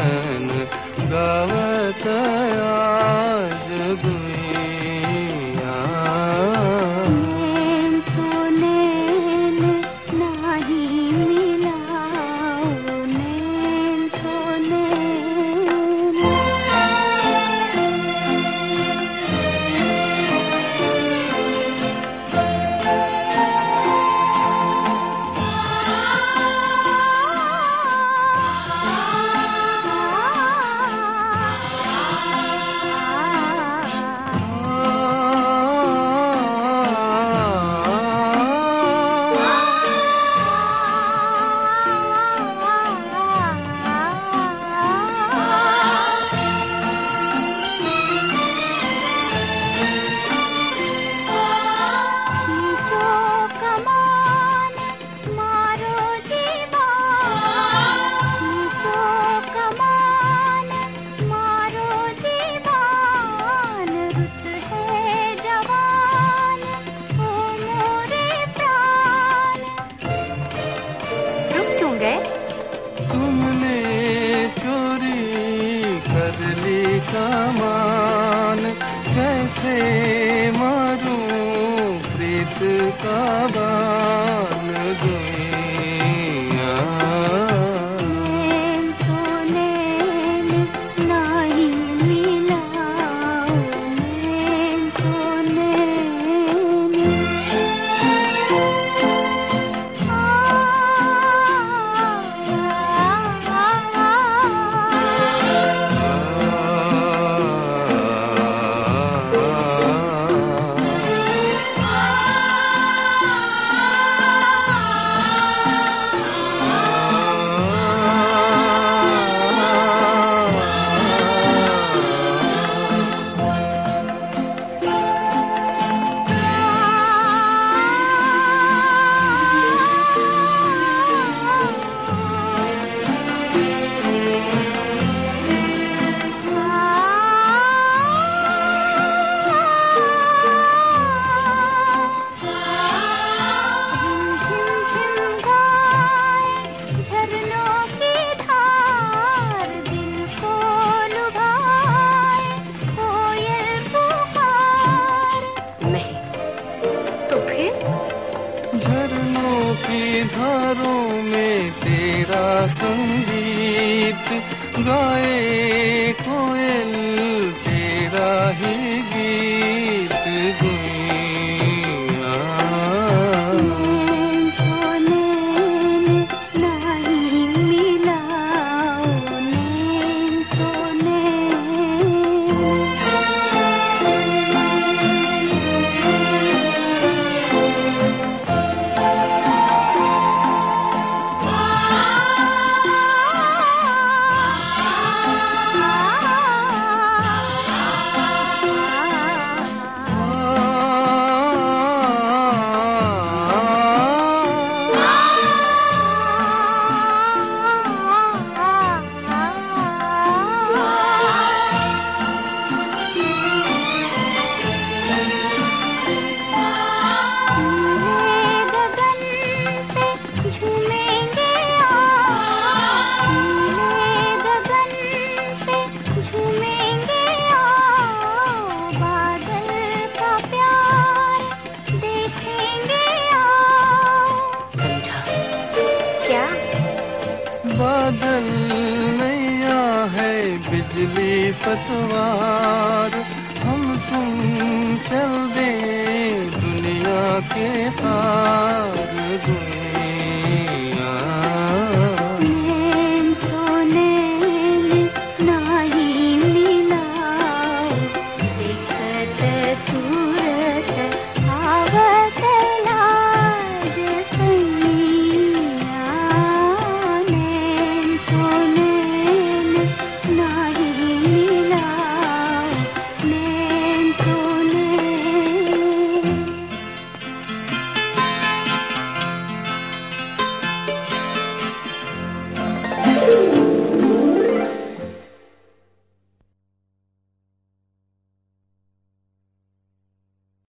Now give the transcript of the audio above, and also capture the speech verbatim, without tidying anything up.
मिलन गावत आज दुनिया। नैन तो नैन नाही मिलाओ, नैन तो नैन। तुमने चोरी कर ली कमान, कैसे मारूं प्रीत का बाण दुनिया। नैन तो नैन नाही मिलाओ, नैन तो नैन। झरनों की धारों में तेरा संगीत गाए कोयल तेरा ही गीत गुइया। नैन तो नैन नाही मिलाओ, नैन तो बादल नैया है बिजली पतवार, हम तुम चल दे दुनिया के पार।